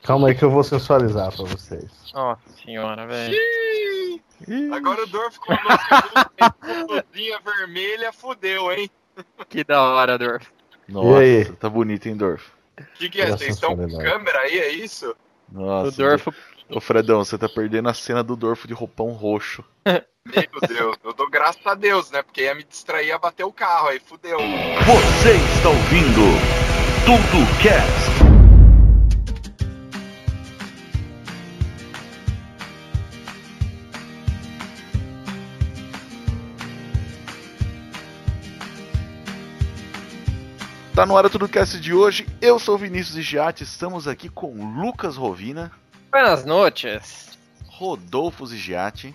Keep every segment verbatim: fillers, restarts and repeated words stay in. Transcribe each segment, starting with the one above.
Calma aí que eu vou sensualizar pra vocês. Nossa senhora, velho. Agora o Dorf com a mãozinha vermelha fudeu, hein? Que da hora, Dorf. Nossa, tá bonito, hein, Dorf? O que, que é? Vocês estão com câmera aí, é isso? Nossa. O Dorf... Ô, Fredão, você tá perdendo a cena do Dorf de roupão roxo. Meu Deus, eu dou graças a Deus, né? Porque ia me distrair, ia bater o carro, aí fudeu. Você está ouvindo TudoCast. Tá no ar Tudo Cast de hoje, eu sou o Vinícius Zigiati, estamos aqui com Lucas Rovina. Buenas noites. Rodolfo Zigiati.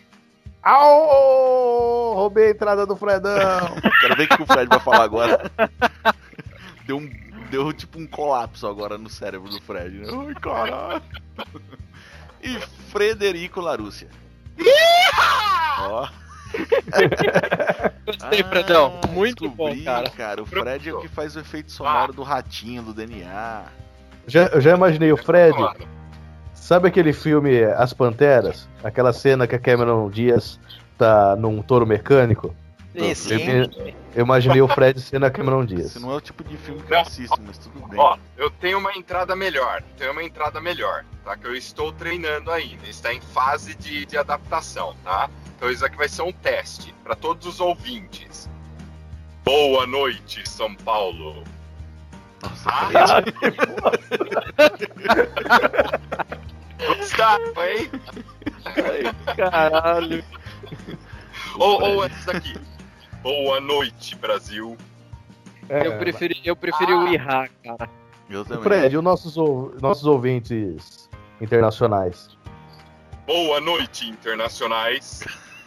Au! Roubei a entrada do Fredão. Quero ver o que o Fred vai falar agora. Deu, um, deu tipo um colapso agora no cérebro do Fred, né? Ai, caralho. E Frederico Larúcia. Ó. Gostei, ah, Fredão. Muito bom, cara. cara. O Fred é o que faz o efeito sonoro ah. do ratinho, do D N A. Já, eu já imaginei o Fred. Sabe aquele filme As Panteras? Aquela cena que a Cameron Diaz tá num touro mecânico? Sim, sim. Eu, eu imaginei o Fred sendo a Cameron Diaz. Esse não é o tipo de filme que eu assisto, mas tudo bem. Ó, eu tenho uma entrada melhor. Tenho uma entrada melhor, tá? Que eu estou treinando ainda. Está em fase de, de adaptação, tá? Então isso aqui vai ser um teste para todos os ouvintes. Boa noite, São Paulo. Nossa, ah, Gustavo, hein? Ai, caralho. Ou, ou essa daqui. Boa noite, Brasil. É, eu preferi, eu preferi ah. o Irá, cara. Eu também. Fred, os nossos, nossos ouvintes internacionais. Boa noite, internacionais.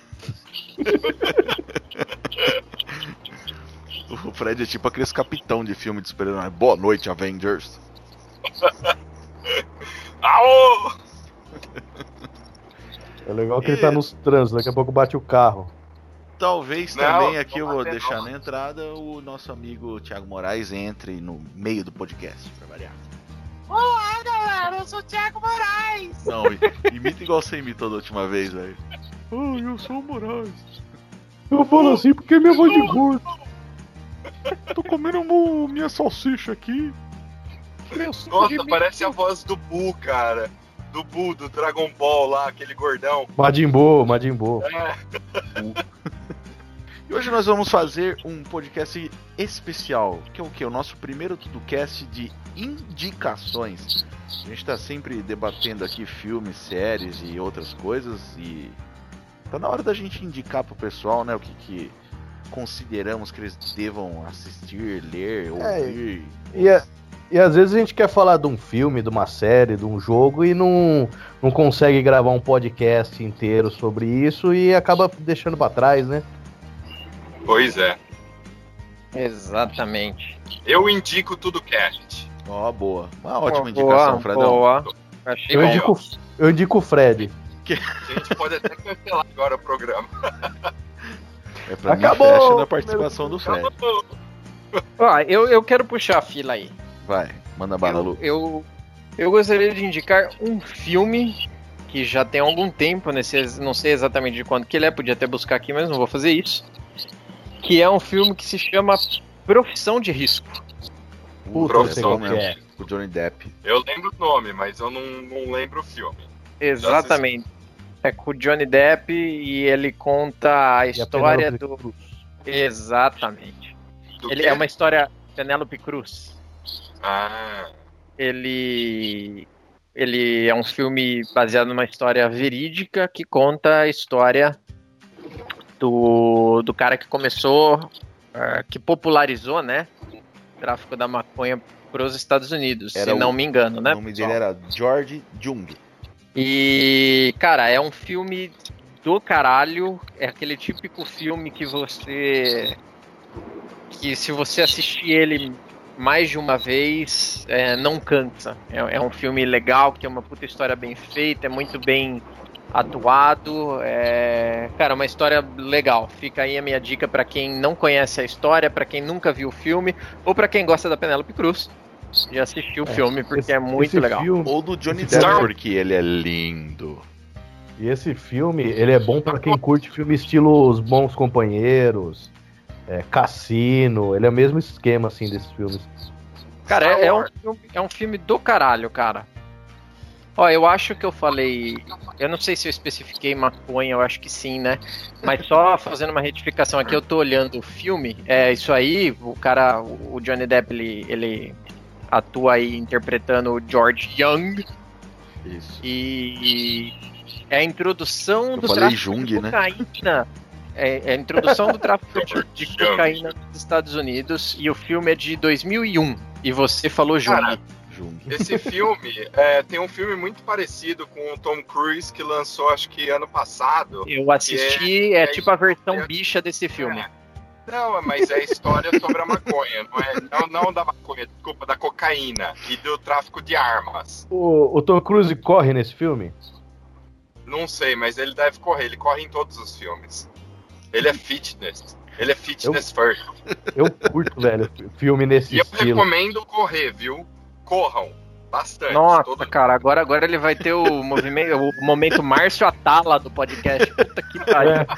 O Fred é tipo aqueles capitão de filme de super-herói. Boa noite, Avengers. Aô! É legal que e... ele tá nos trânsitos, daqui a pouco bate o carro. Talvez não, também aqui eu vou não. deixar na entrada o nosso amigo Thiago Moraes entre no meio do podcast, pra variar. Olá, galera, eu sou o Thiago Moraes. Não, imita igual você imitou da última vez, velho. Ah, eu sou o Moraes. Eu falo assim porque é minha voz de gordo. Tô comendo mo, minha salsicha aqui. Nossa, parece a voz do Buu, cara. Do Buu, do Dragon Ball lá, aquele gordão. Majin Buu, Majin Buu. É. E hoje nós vamos fazer um podcast especial, que é o que? O nosso primeiro TudoCast de indicações. A gente tá sempre debatendo aqui filmes, séries e outras coisas, e tá na hora da gente indicar pro pessoal, né, o que que consideramos que eles devam assistir, ler, ouvir. É, e, a, e às vezes a gente quer falar de um filme, de uma série, de um jogo e não, não consegue gravar um podcast inteiro sobre isso e acaba deixando pra trás, né? Pois é. Exatamente. Eu indico o TudoCast. Ó, oh, boa. Uma ótima boa, indicação, Fredão. Boa. Achei eu, bom. indico, eu indico o Fred. Que... A gente pode até cancelar agora o programa. É pra Acabou! Mim, fecha na participação do Fred. Ó, eu, eu quero puxar a fila aí. Vai, manda bala, eu, Lu. Eu, eu gostaria de indicar um filme que já tem algum tempo, nesse, não sei exatamente de quando que ele é, podia até buscar aqui, mas não vou fazer isso. Que é um filme que se chama Profissão de Risco. Puta, Profissão mesmo. É. O Johnny Depp. Eu lembro o nome, mas eu não, não lembro o filme. Exatamente. É com o Johnny Depp e ele conta a história a do... Exatamente. Do ele quê? é uma história... Penélope Cruz. Ah. Ele... Ele é um filme baseado numa história verídica que conta a história do, do cara que começou, uh, que popularizou, né, o tráfico da maconha para os Estados Unidos, era se não o, me engano, né? O nome dele era George Jung. E, cara, é um filme do caralho, é aquele típico filme que você... que se você assistir ele mais de uma vez, é, não cansa. É, é um filme legal, que tem uma puta história bem feita, é muito bem atuado, é... cara, uma história legal. Fica aí a minha dica pra quem não conhece a história, pra quem nunca viu o filme, ou pra quem gosta da Penélope Cruz. de assistir o É, filme, porque esse- é muito esse legal. filme- Ou do Johnny Esse Depp, filme- porque ele é lindo. E esse filme, ele é bom pra quem curte filme estilo Os Bons Companheiros, é, Cassino, ele é o mesmo esquema, assim, desses filmes. Cara, Star é, é um Wars. filme, é um filme do caralho, cara. Ó, eu acho que eu falei. Eu não sei se eu especifiquei maconha, eu acho que sim, né? Mas só fazendo uma retificação aqui, eu tô olhando o filme. É isso aí, o cara, o Johnny Depp, ele, ele atua aí interpretando o George Young. Isso. E é a introdução Eu do falei tráfico Jung, de né? cocaína. É, é a introdução do tráfico de, de Jung. cocaína nos Estados Unidos. E o filme é de dois mil e um. E você falou Jung. Cara, Jung. Esse filme, é, tem um filme muito parecido com o Tom Cruise que lançou, acho que ano passado. Eu assisti, é, é tipo a versão história- bicha desse filme. É. Não, mas é a história sobre a maconha, não é? Não, não da maconha, desculpa, da cocaína e do tráfico de armas. O, o Tom Cruise corre nesse filme? Não sei, mas ele deve correr, ele corre em todos os filmes. Ele é fitness. Ele é fitness first. Eu curto, velho, filme nesse E eu estilo. recomendo correr, viu? Corram. Bastante. Nossa, Todo- cara, agora, agora ele vai ter o movimento, o momento Márcio Atala do podcast. Puta que pariu. É,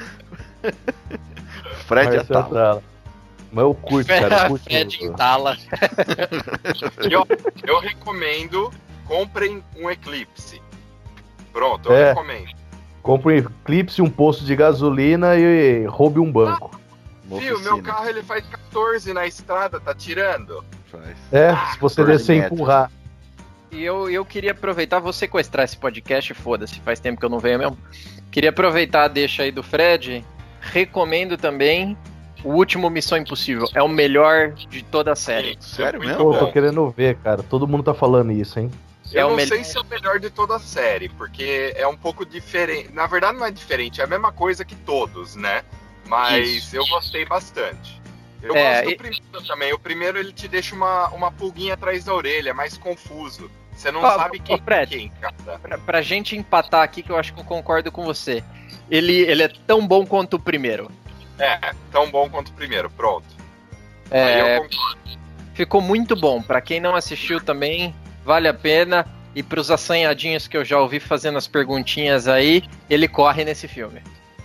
Fred Marcelo Atala. Atala. Mas eu curto, cara, eu curto. Fred Atala. E, ó, eu recomendo, comprem um Eclipse. Pronto, eu É. recomendo. Compre um Eclipse, um posto de gasolina e roube um banco. Uma Viu, oficina. meu carro ele faz quatorze na estrada, tá tirando? Faz. É, se você por descer e metro. empurrar. E eu, eu queria aproveitar, vou sequestrar esse podcast, foda-se, faz tempo que eu não venho mesmo. Queria aproveitar a deixa aí do Fred. Recomendo também o último Missão Impossível. É o melhor de toda a série. Sério Muito mesmo? Pô, tô bom. querendo ver, cara. Todo mundo tá falando isso, hein? É Eu o não melhor. sei se é o melhor de toda a série, porque é um pouco diferente. Na verdade, não é diferente, é a mesma coisa que todos, né? Mas Isso. eu gostei bastante. Eu É, gosto do e- primeiro também. O primeiro ele te deixa uma, uma pulguinha atrás da orelha, é mais confuso. Você não Ó, sabe ó, quem é Fred. quem, cara. Pra, pra gente empatar aqui, que eu acho que eu concordo com você. Ele, ele é tão bom quanto o primeiro. É, tão bom quanto o primeiro, pronto. Aí É, eu concordo. ficou muito bom. Pra quem não assistiu também, vale a pena. E pros assanhadinhos que eu já ouvi fazendo as perguntinhas aí, ele corre nesse filme.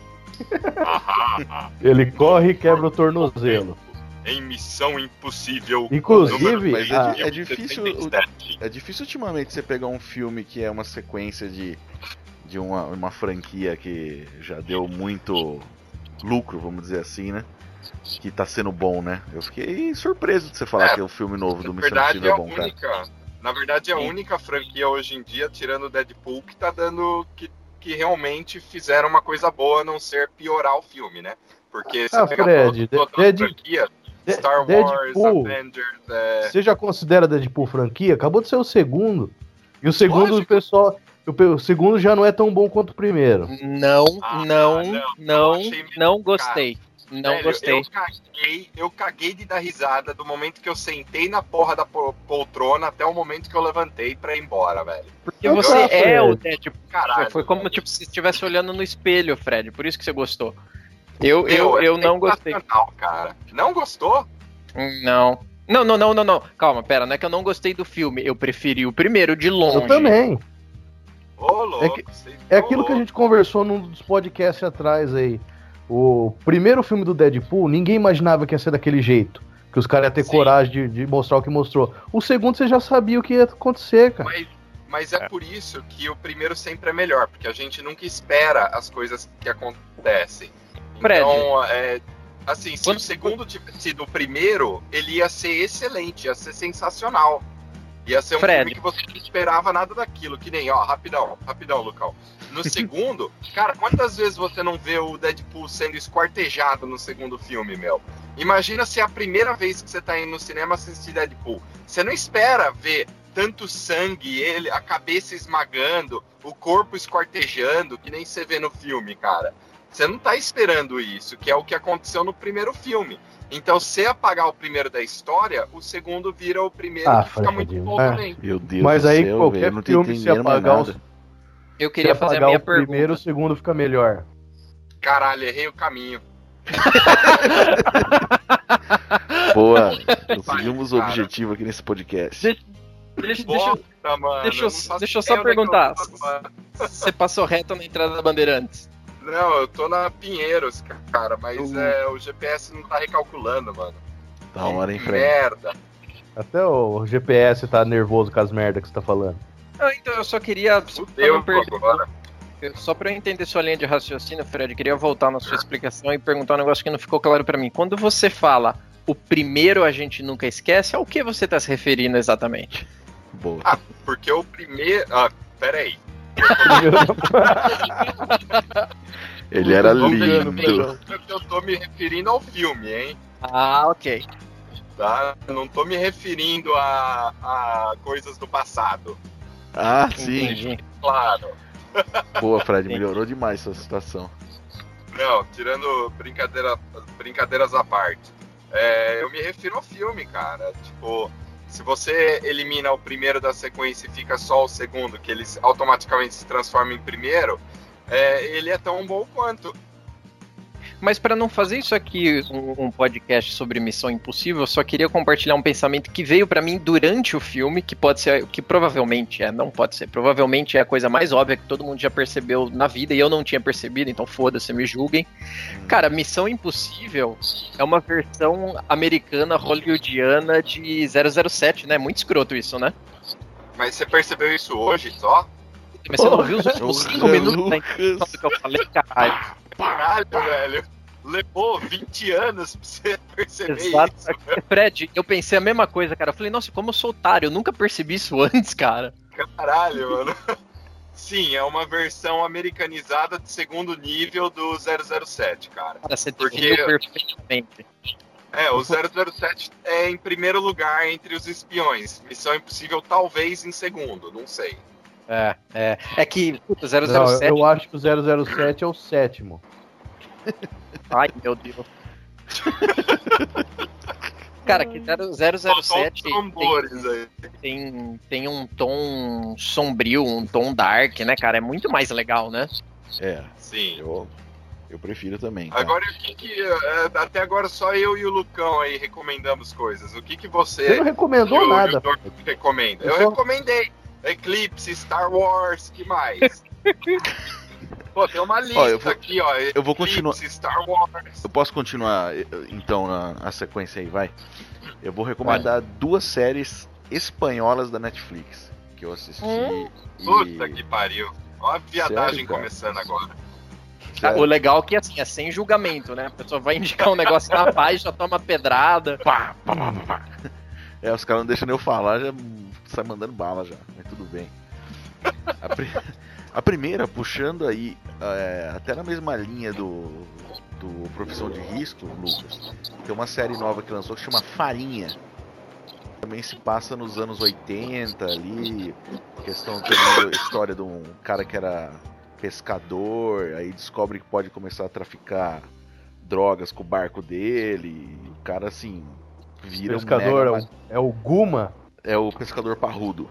Ele corre e quebra o tornozelo. Em Missão Impossível. Inclusive, número Mas é, Ah, di- é difícil. setenta e sete. É difícil ultimamente você pegar um filme que é uma sequência de, de uma, uma franquia que já deu muito lucro, vamos dizer assim, né? Que tá sendo bom, né? Eu fiquei surpreso de você falar É, que o filme novo do Na Missão verdade, é Impossível a é bom, cara. única. Na verdade, é a Sim. única franquia hoje em dia, tirando o Deadpool, que tá dando. Que, que realmente fizeram uma coisa boa, a não ser piorar o filme, né? Porque você Ah, pega Fred, todas as Dead- franquias, De- Star Wars, Deadpool, Avengers, é... você já considera Deadpool franquia? Acabou de ser o segundo. E o segundo, Lógico. o pessoal. O, pe- o segundo já não é tão bom quanto o primeiro. Não, Ah, não, não, não, eu achei meio não gostei. Não Velho, gostei. Eu caguei, eu caguei de dar risada do momento que eu sentei na porra da po- poltrona até o momento que eu levantei pra ir embora, velho. Porque Não você tá, é Fred. o Deadpool. Caralho. Foi como tipo, se estivesse olhando no espelho, Fred. Por isso que você gostou. Eu, Meu, eu, é eu não gostei. sensacional, cara. Não gostou? Não. Não, não, não, não, não. Calma, pera. Não é que eu não gostei do filme. Eu preferi o primeiro de longe. Eu também. Ô, louco. É que- vocês É tão aquilo que a louco. gente conversou num dos podcasts atrás aí. O primeiro filme do Deadpool, ninguém imaginava que ia ser daquele jeito. Que os caras iam ter Sim. coragem de, de mostrar o que mostrou. O segundo você já sabia o que ia acontecer, cara. Mas, mas é por isso que o primeiro sempre é melhor, porque a gente nunca espera as coisas que acontecem. Fred. Então, é, assim, se Quando- o segundo tivesse sido o primeiro, ele ia ser excelente, ia ser sensacional. Ia ser um Fred. filme que você não esperava nada daquilo, que nem, ó, rapidão, rapidão, Lucão. No segundo, cara, quantas vezes você não vê o Deadpool sendo esquartejado no segundo filme, meu? Imagina se é a primeira vez que você tá indo no cinema assistir Deadpool. Você não espera ver tanto sangue, ele, a cabeça esmagando, o corpo esquartejando, que nem você vê no filme, cara. Você não tá esperando isso, que é o que aconteceu no primeiro filme. Então, se apagar o primeiro da história, o segundo vira o primeiro, Ah, que fica Fred, muito bom é. também. Meu Deus Mas do aí céu, qualquer velho, eu não tô filme, se entendendo mais apagar, nada. os, Eu se queria fazer a apagar minha o primeiro, o pergunta. segundo fica melhor. Caralho, errei o caminho. Boa, conseguimos o objetivo aqui nesse podcast. Deixa, deixa, deixa, Puta, mano, deixa, eu eu, não faço deixa eu só ideia onde é que eu perguntar. tô, mano. Você passou reto na entrada da Bandeirantes? Não, eu tô na Pinheiros, cara, mas Uhum. é, o G P S não tá recalculando, mano. Da hora, hein, Que Fred? merda. Até o G P S tá nervoso com as merdas que você tá falando. Não, então eu só queria. Fudeu pra não perder- agora. Só pra eu entender sua linha de raciocínio, Fred, eu queria voltar na sua explicação e perguntar um negócio que não ficou claro pra mim. Quando você fala o primeiro a gente nunca esquece, ao que você tá se referindo exatamente? Boa. Ah, porque o primeiro... Ah, peraí. Ele era Vamos ver, lindo. Eu tô me referindo ao filme, hein? Ah, ok. Tá? Eu não tô me referindo a, a coisas do passado. Ah, sim. Entendi. Claro. Boa, Fred, melhorou demais sua situação. Não, tirando brincadeira, brincadeiras à parte. É, eu me refiro ao filme, cara. Tipo, se você elimina o primeiro da sequência e fica só o segundo, que ele automaticamente se transforma em primeiro, é, ele é tão bom quanto. Mas para não fazer isso aqui um, um podcast sobre Missão Impossível, eu só queria compartilhar um pensamento que veio para mim durante o filme, que pode ser, que provavelmente é, não pode ser, provavelmente é a coisa mais óbvia que todo mundo já percebeu na vida e eu não tinha percebido, então foda-se, me julguem. Cara, Missão Impossível é uma versão americana hollywoodiana de zero zero sete, né? Muito escroto isso, né? Mas você percebeu isso hoje só? Mas você não viu os últimos cinco minutos da Lucas. introdução que eu falei, caralho. Caralho, velho. Levou vinte anos pra você perceber Exato. isso. Fred, eu pensei a mesma coisa, cara. Eu falei, nossa, como eu sou otário, eu nunca percebi isso antes, cara. Caralho, mano. Sim, é uma versão americanizada de segundo nível do zero zero sete, cara. Cara, você Porque- definiu perfeitamente. É, o zero zero sete é em primeiro lugar entre os espiões. Missão Impossível talvez em segundo, não sei. É, é. É que puta, zero Não, zero eu, sete. eu acho que o zero zero sete é o sétimo. Ai, meu Deus. Cara, que zero zero sete Só os tambores aí. tem, tem, tem um tom sombrio, um tom dark, né, cara? É muito mais legal, né? É, Sim. eu, eu prefiro também. Tá? Agora, o que que... é, até agora só eu e o Lucão aí recomendamos coisas. O que que você... Você não recomendou e o- nada. e o Dor recomenda? Eu Eu só- recomendei. Eclipse, Star Wars, que mais? Pô, tem uma lista Ó, eu vou- aqui, ó. eu vou continuar- Eclipse, Star Wars. Eu posso continuar, eh, então, na, na sequência aí, vai? Eu vou recomendar duas séries espanholas da Netflix que eu assisti. Hum? e... Puta que pariu. Ó a viadagem Sério, cara? começando agora. Sério. O legal é que assim, é sem julgamento, né? A pessoa vai indicar um negócio na paz, já toma pedrada. Pá, pá, pá, pá, pá. É, os caras não deixam nem eu falar, já sai mandando bala já, mas tudo bem. A, pri- a primeira, puxando aí, é, até na mesma linha do, do Profissão de Risco, Lucas, tem uma série nova que lançou que chama Farinha. Também se passa nos anos oitenta ali, questão tendo a história de um cara que era pescador, aí descobre que pode começar a traficar drogas com o barco dele, e o cara assim vira Pescador um é mega... o, é o Guma. É o pescador parrudo.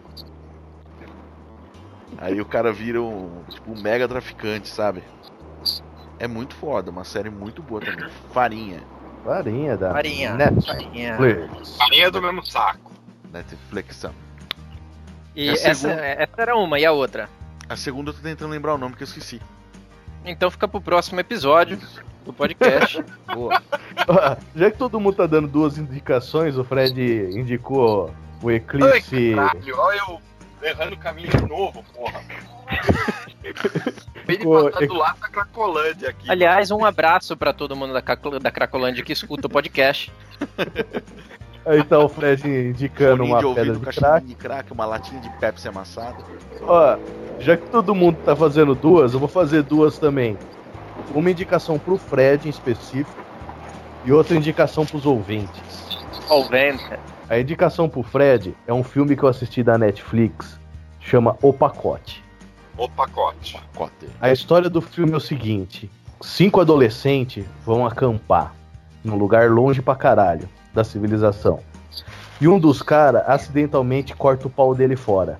Aí o cara vira um, tipo, um mega traficante, sabe? É muito foda, uma série muito boa também. Farinha, Farinha da Farinha. Netflix. Farinha. Farinha do mesmo saco. Netflix. E A essa, segunda- essa era uma, e a outra? A segunda eu tô tentando lembrar o nome que eu esqueci. Então fica pro próximo episódio do podcast. Boa. Já que todo mundo tá dando duas indicações, o Fred indicou o Ai, Eclipse. caralho. Olha eu errando o caminho de novo, porra. Vem de Ficou- passar do lado da Cracolândia aqui. Aliás, um abraço pra todo mundo da, Craco- da Cracolândia que escuta o podcast. Aí tá o Fred indicando Foninho uma de pedra ouvido, de caixinha crack. de crack, uma latinha de Pepsi amassada. Ó, já que todo mundo tá fazendo duas, eu vou fazer duas também. Uma indicação pro Fred em específico e outra indicação pros ouvintes. Solvente. A indicação pro Fred é um filme que eu assisti da Netflix, chama O Pacote. O pacote. Cote. A história do filme é o seguinte: cinco adolescentes vão acampar num lugar longe pra caralho da civilização. E um dos caras acidentalmente corta o pau dele fora.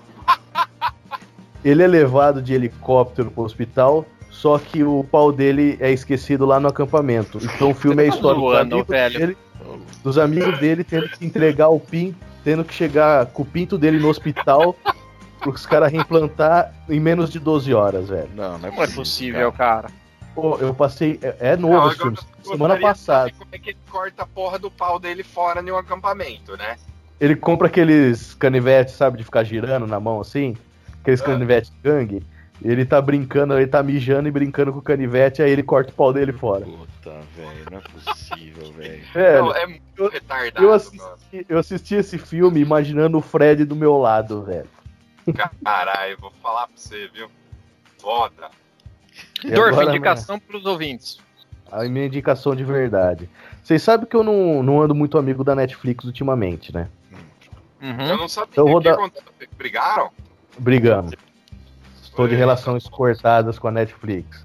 Ele é levado de helicóptero pro hospital, só que o pau dele é esquecido lá no acampamento. Então o filme é a história do Zoando, amigo velho. dele, dos amigos dele tendo que entregar o pinto, tendo que chegar com o pinto dele no hospital para os caras reimplantar em menos de doze horas, velho. Não, não é Não é possível, cara. Pô, eu passei. É, é novo Não, esse filme, agora eu semana gostaria de passada. saber Como é que ele corta a porra do pau dele fora em um acampamento, né? Ele compra aqueles canivetes, sabe, de ficar girando na mão assim, aqueles Ah. canivetes de gangue. Ele tá brincando, ele tá mijando e brincando com o canivete, aí ele corta o pau dele fora. Puta, velho, não é possível, velho. Velho, Não, é muito eu- retardado, eu mano. assisti, eu assisti esse filme imaginando o Fred do meu lado, velho. Caralho, vou falar pra você, viu? Foda. E Dorf, agora, indicação pros ouvintes. A minha indicação de verdade. Vocês sabem que eu não, não ando muito amigo da Netflix ultimamente, né? Uhum. Eu não sabia Eu vou o que dar- aconteceu. Brigaram? Brigamos. Estou de Foi. relações cortadas com a Netflix.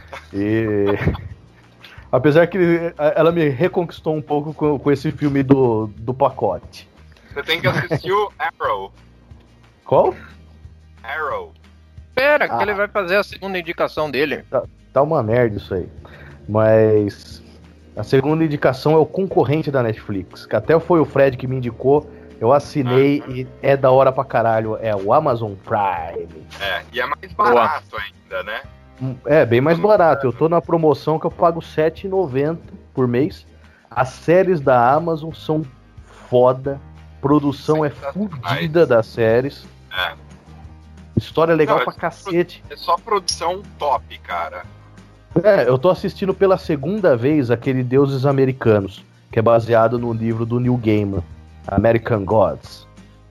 E. Apesar que ela me reconquistou um pouco com, com esse filme do, do pacote. Você tem que assistir o Arrow. Qual? Arrow. Espera, que Ah. ele vai fazer a segunda indicação dele. Tá uma merda isso aí. Mas. A segunda indicação é o concorrente da Netflix. Que até foi o Fred que me indicou. Eu assinei e é da hora pra caralho. É o Amazon Prime. É, e é mais barato ainda, né? É, bem mais barato. Eu tô na promoção que eu pago sete reais e noventa centavos por mês. As séries da Amazon são foda. Produção é fodida das séries. É. História legal Não, pra é- cacete. É só produção top, cara. É, eu tô assistindo pela segunda vez aquele Deuses Americanos, que é baseado no livro do Neil Gaiman, American Gods.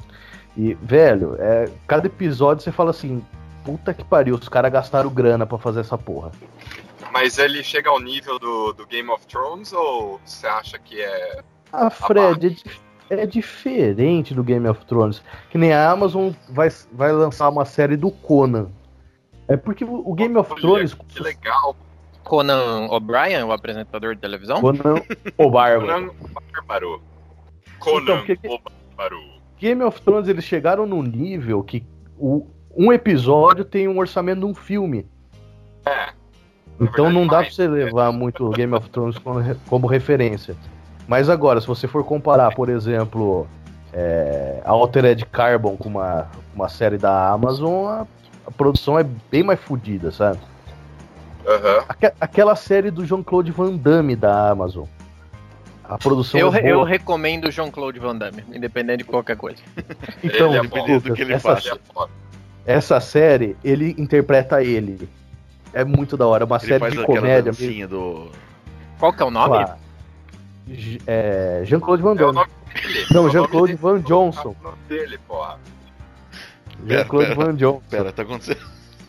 E, velho, é, cada episódio você fala assim, puta que pariu, os caras gastaram grana pra fazer essa porra. Mas ele chega ao nível do, do Game of Thrones ou você acha que é. Ah, Fred, é, dif- é diferente do Game of Thrones. Que nem a Amazon vai, vai lançar uma série do Conan. É porque o o Game of Olha, Thrones... Que legal. Conan O'Brien, o apresentador de televisão? Conan, o Bárbaro. Conan Bárbaro. Conan Então, porque- o Bárbaro. Game of Thrones, eles chegaram num nível que o, um episódio tem um orçamento de um filme. É. Então verdade, não dá pra mais, você levar muito o Game of Thrones como, re- como referência. Mas agora, se você for comparar, por exemplo, é, a Altered Carbon com uma, uma série da Amazon, a, a produção é bem mais fodida, sabe? Aham. Aque- aquela série do Jean-Claude Van Damme da Amazon. A produção Eu, é eu boa. recomendo o Jean-Claude Van Damme, independente de qualquer coisa. Então, Ele é Lucas, bom do que ele essa, faz. Ele é foda. essa série, ele interpreta ele. É muito da hora. É uma Ele série faz de aquela comédia. dancinha do... Qual que é o nome? Claro. J- é, Jean-Claude Van É o Damme. nome dele. Não, É o Jean-Claude nome dele. Van Johnson. É o nome dele, porra. Jean-Claude Pera, Van Johnson. Pera, tá acontecendo...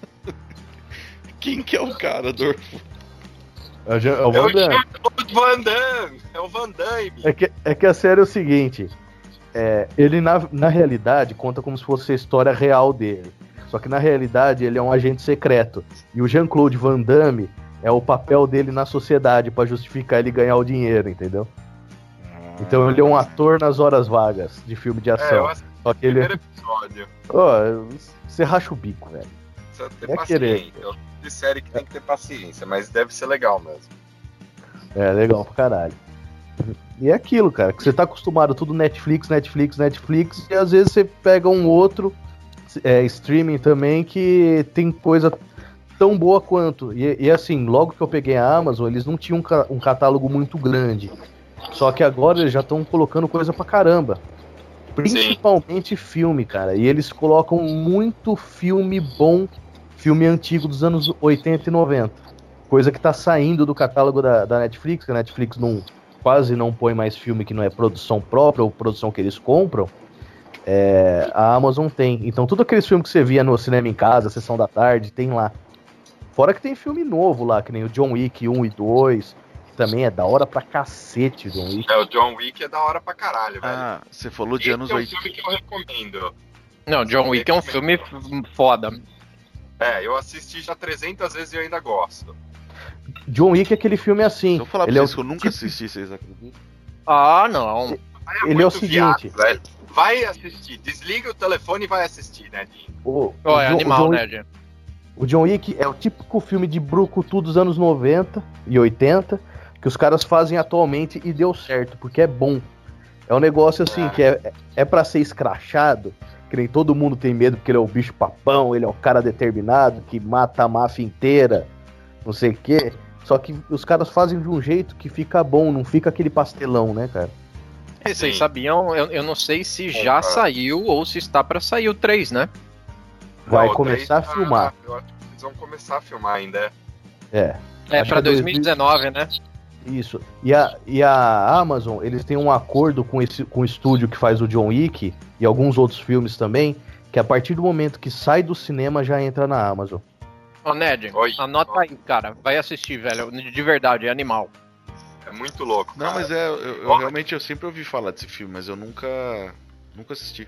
Quem que é o cara, Dorfo? É o, Jean- é o É Van o Damme. Jean-Claude Van Damme. É o Van Damme. É que, é que a série é o seguinte: é, ele, na, na realidade, conta como se fosse a história real dele. Só que na realidade ele é um agente secreto. E o Jean-Claude Van Damme é o papel dele na sociedade pra justificar ele ganhar o dinheiro, entendeu? Então ele é um ator nas horas vagas de filme de É, eu ação. assisti Só o que ele. primeiro episódio. Ó, você racha o bico, velho. Precisa ter É querer. paciência. Eu de série que tem que ter paciência, mas deve ser legal mesmo. É legal pra caralho. E é aquilo, cara, que você tá acostumado tudo Netflix, Netflix, Netflix, e às vezes você pega um outro é, streaming também que tem coisa tão boa quanto. E, e assim, logo que eu peguei a Amazon, eles não tinham um, ca- um catálogo muito grande. Só que agora eles já estão colocando coisa pra caramba. Principalmente filme, cara. E eles colocam muito filme bom, filme antigo dos anos oitenta e noventa. Coisa que tá saindo do catálogo da, da Netflix, que a Netflix não, quase não põe mais filme que não é produção própria ou produção que eles compram. É, a Amazon tem. Então tudo aqueles filmes que você via no cinema em casa, Sessão da Tarde, tem lá. Fora que tem filme novo lá, que nem o John Wick um e dois. Que também é da hora pra cacete, John Wick. É, o John Wick é da hora pra caralho, velho. Ah, você falou de Esse anos é um oitenta. filme que eu recomendo. Não, John Wick é um filme f- foda. É, eu assisti já trezentas vezes e eu ainda gosto. John Wick é aquele filme assim. Se eu falar pra ele é vocês o que eu nunca tipo- assisti, vocês acreditam? Ah, não. Ele é o muito viado, seguinte. velho. Vai assistir, desliga o telefone e vai assistir, né, Dinho? O, Ó, o é John- animal, o John, né, gente? O John Wick é o típico filme de brucutu dos anos noventa e oitenta que os caras fazem atualmente e deu certo, porque é bom. É um negócio assim que é, é pra ser escrachado, que nem todo mundo tem medo porque ele é o bicho papão, ele é o cara determinado, que mata a máfia inteira, não sei o quê. Só que os caras fazem de um jeito que fica bom, não fica aquele pastelão, né, cara? E vocês sabiam, eu, eu não sei se já saiu ou se está pra sair o três, né? Vai Não, começar daí, a filmar. Eu acho que eles vão começar a filmar ainda. É. É Acho pra que é dois mil e dezenove, né? Isso. E a, e a Amazon, eles têm um acordo com, esse, com o estúdio que faz o John Wick e alguns outros filmes também, que a partir do momento que sai do cinema já entra na Amazon. Ô, Ned, Oi. anota aí, cara. Vai assistir, velho. De verdade, é animal. É muito louco. Não, cara. mas é, eu, eu realmente eu sempre ouvi falar desse filme, mas eu nunca nunca assisti.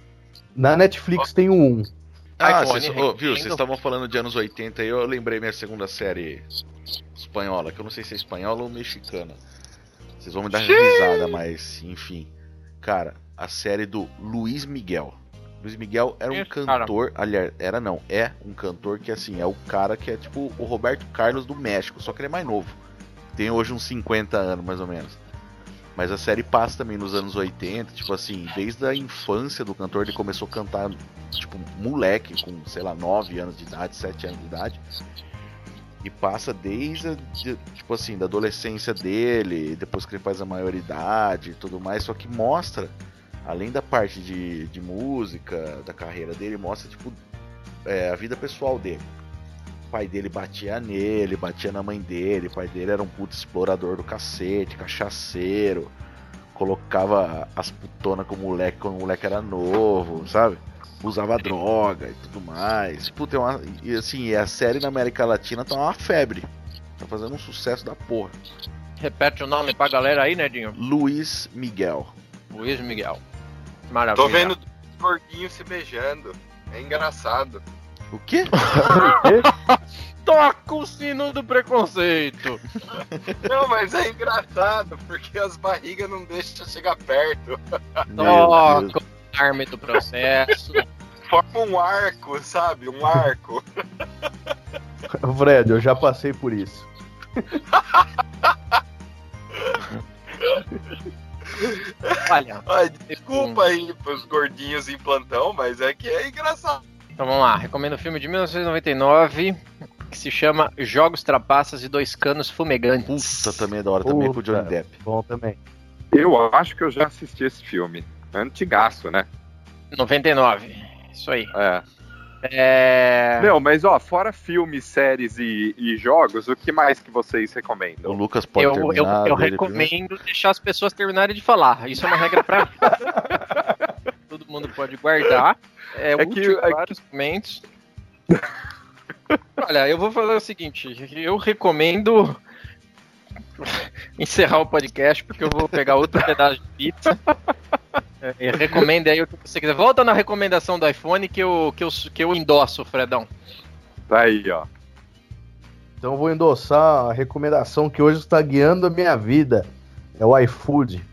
Na Netflix tem o um. Ah, iPhone, cês, oh, recomendo. viu, vocês estavam falando de anos oitenta e eu lembrei minha segunda série espanhola, que eu não sei se é espanhola ou mexicana. Vocês vão me dar risada, mas enfim. Cara, a série do Luiz Miguel. Luiz Miguel era um Esse cara. cantor, aliás, era não, é um cantor que assim, é o cara que é tipo o Roberto Carlos do México, só que ele é mais novo. Tem hoje uns cinquenta anos, mais ou menos. Mas a série passa também nos anos oitenta, tipo assim, desde a infância do cantor, ele começou a cantar, tipo, moleque, com, sei lá, nove anos de idade, sete anos de idade. E passa desde, a, de, tipo assim, da adolescência dele, depois que ele faz a maioridade e tudo mais, só que mostra, além da parte de, de música, da carreira dele, mostra, tipo, é, a vida pessoal dele. O pai dele batia nele, batia na mãe dele, o pai dele era um puto explorador do cacete, cachaceiro, colocava as putonas com o moleque quando o moleque era novo, sabe? Usava droga e tudo mais. Puta, é uma, e assim, a série na América Latina tá uma febre, tá fazendo um sucesso da porra. Repete o nome pra galera aí, Nedinho. Luiz Miguel. Luiz Miguel. Maravilha. Tô vendo os gordinhos se beijando. É engraçado. O quê? Toca o sino do preconceito. Não, mas é engraçado, porque as barrigas não deixam chegar perto. Toca o arme do processo. Forma um arco, sabe? Um arco. Fred, eu já passei por isso. Olha, Ai, desculpa aí pros gordinhos em plantão, mas é que é engraçado. então vamos lá. Recomendo o filme de mil novecentos e noventa e nove que se chama Jogos Trapaças e Dois Canos Fumegantes. Puta, também é da hora, também com o Puta, Johnny Depp. Bom também. Eu acho que eu já assisti esse filme. Antigaço, né? noventa e nove. Isso aí. É. É... Não, mas ó, fora filmes, séries e, e jogos, o que mais que vocês O recomendam? Lucas pode Eu, eu, terminar. eu dele recomendo deixar as pessoas terminarem de falar. Isso é uma regra pra mim. Todo mundo pode guardar. É, É útil que- em é vários momentos. Olha, eu vou falar o seguinte. Eu recomendo encerrar o podcast, porque eu vou pegar outro pedaço de pizza. É, recomende aí o que você quiser. Volta na recomendação do iPhone que eu, que eu, que eu endosso, Fredão. Tá aí, ó. Então eu vou endossar a recomendação que hoje está guiando a minha vida. É o iFood.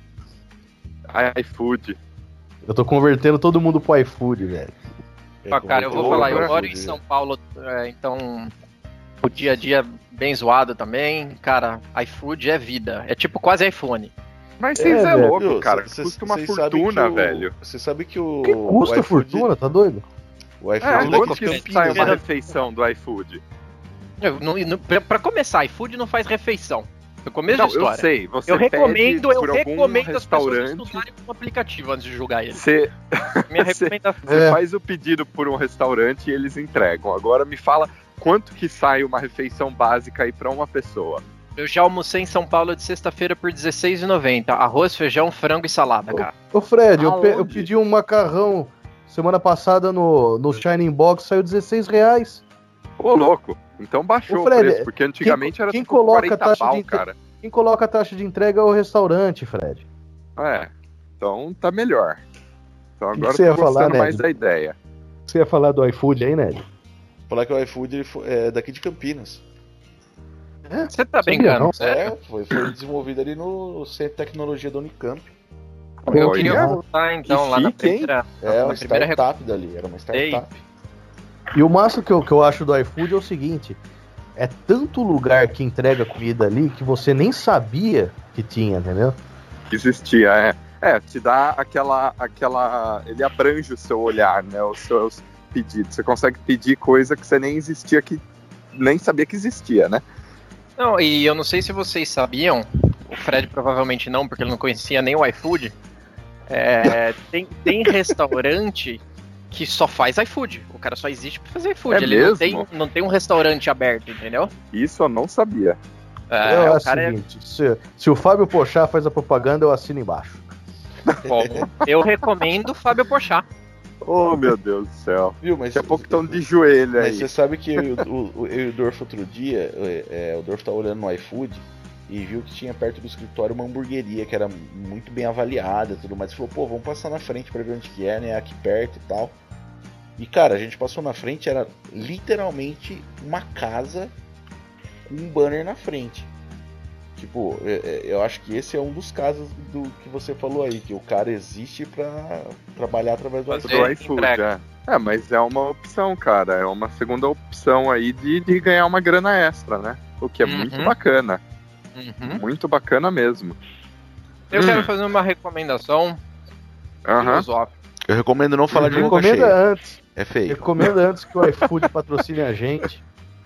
iFood. Eu tô convertendo todo mundo pro iFood, velho. É Ah, cara, eu vou Ô, falar, eu cara, moro em São Paulo, é, então o dia a dia bem zoado também. Cara, iFood é vida. É tipo quase iPhone. Mas É, vocês é, velho. louco, Viu, cara. cê- Custa uma cês sabem fortuna, que o- velho. Você sabe que o. Que custa o iFood- fortuna, tá doido? O iFood É, é quanto daqui que de sai Campinas, uma né? refeição do iFood? Eu, não, não, pra, pra começar, iFood não faz refeição. No começo Não, da história. eu sei. Você Eu recomendo, pede eu por algum recomendo as pessoas restaurante. estudarem o aplicativo antes de julgar ele. Você Minha Você- recomendação. Você É. faz o pedido por um restaurante e eles entregam. Agora me fala quanto que sai uma refeição básica aí pra uma pessoa. Eu já almocei em São Paulo de sexta-feira por dezesseis reais e noventa centavos. Arroz, feijão, frango e salada, cara. Ô Fred, eu, pe- eu Aonde? pedi um macarrão semana passada no, no Shining Box, saiu dezesseis reais. Ô, louco. Então baixou Ô, Fred, o preço, porque antigamente quem- era quem tipo coloca quarenta taxa pau, de entre- cara. Quem coloca a taxa de entrega é o restaurante, Fred. É, então tá melhor. Então que agora você eu ia tô falar, gostando mais Ned? da ideia. Você ia falar do iFood aí, Ned? Falar que o iFood ele foi- é daqui de Campinas. Você tá Sabia brincando? não. sério? É, foi, foi desenvolvido ali no Centro de Tecnologia da Unicamp. Eu Olha, queria voltar então que lá na chique, hein? primeira. É, na uma primeira startup dali, era uma startup. E o massa que eu, que eu acho do iFood é o seguinte: é tanto lugar que entrega comida ali que você nem sabia que tinha, entendeu? Existia, é. É, te dá aquela, aquela... Ele abrange o seu olhar, né? Os seus pedidos. Você consegue pedir coisa que você nem existia, que nem sabia que existia, né? Não, e eu não sei se vocês sabiam, o Fred provavelmente não, porque ele não conhecia nem o iFood. É, tem, tem restaurante que só faz iFood. O cara só existe pra fazer iFood. É ele mesmo? não tem, não tem um restaurante aberto, entendeu? Isso eu não sabia. É, é o o cara seguinte, se, se o Fábio Pochá faz a propaganda, eu assino embaixo. é bom. Eu recomendo o Fábio Pochá. Oh, meu Deus do céu. Viu, mas Daqui a pouco estão de joelho Mas aí. você sabe que eu, e o- o- eu e o Dorf outro dia, é, o Dorf tá olhando no iFood e viu que tinha perto do escritório uma hamburgueria que era muito bem avaliada e tudo mais. Ele falou, pô, vamos passar na frente pra ver onde que é, né? Aqui perto e tal. E cara, a gente passou na frente, era literalmente uma casa com um banner na frente. Tipo, é- é- eu acho que esse é um dos casos do que você falou aí, que o cara existe pra trabalhar através do Fazer iFood. Do iFood, entrega. é. É, mas é uma opção, cara. É uma segunda opção aí de, de ganhar uma grana extra, né? O que é Uhum. muito bacana. Uhum. Muito bacana mesmo. Eu Hum. quero fazer uma recomendação Aham. filosófica. Eu recomendo não falar de boca Recomenda cheia. antes. É feio. Recomenda antes que o iFood patrocine a gente.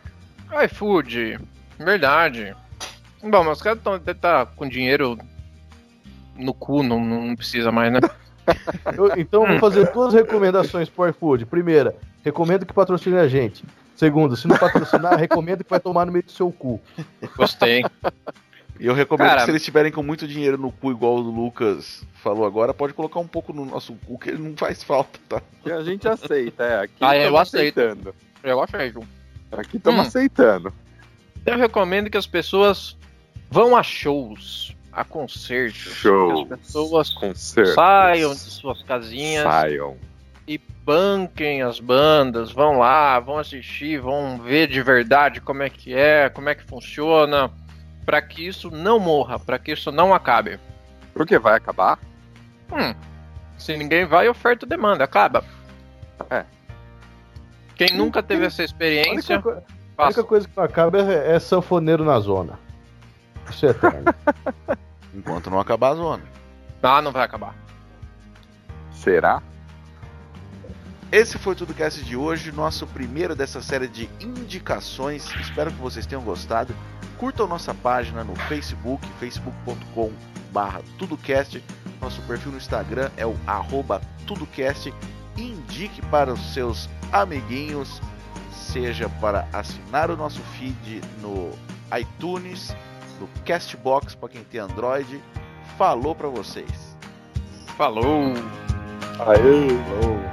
iFood, verdade. Bom, mas os caras devem estar com dinheiro no cu, não, não precisa mais, né? Eu- então eu vou fazer duas recomendações pro iFood. Primeira, recomendo que patrocine a gente. Segundo, se não patrocinar, recomendo que vai tomar no meio do seu cu. Gostei. E eu recomendo Cara, que se eles estiverem com muito dinheiro no cu, igual o Lucas falou agora, pode colocar um pouco no nosso cu, que não faz falta, tá? Que a gente aceita, é. Aqui Ah, eu tamo aceito. aceitando. Eu gostei. Aqui estamos Hum. aceitando. Eu recomendo que as pessoas vão a shows, a concertos. Shows. Que as pessoas Concertos. saiam de suas casinhas Saiam. e banquem as bandas, vão lá, vão assistir, vão ver de verdade como é que é, como é que funciona, para que isso não morra, para que isso não acabe. Porque vai acabar? Hum, se ninguém vai, oferta e demanda, acaba. É. Quem nunca teve essa A experiência, única, co- a faça. única coisa que não acaba é, é sanfoneiro na zona. Isso é eterno. Enquanto não acabar a zona. Ah, não vai acabar. Será? Esse foi o TudoCast de hoje, nosso primeiro dessa série de indicações. Espero que vocês tenham gostado. Curtam nossa página no Facebook, facebook ponto com barra tudocast. Nosso perfil no Instagram é o arroba tudocast. Indique para os seus amiguinhos, seja para assinar o nosso feed no iTunes, no Castbox para quem tem Android. Falou para vocês. Falou! Aê! Falou.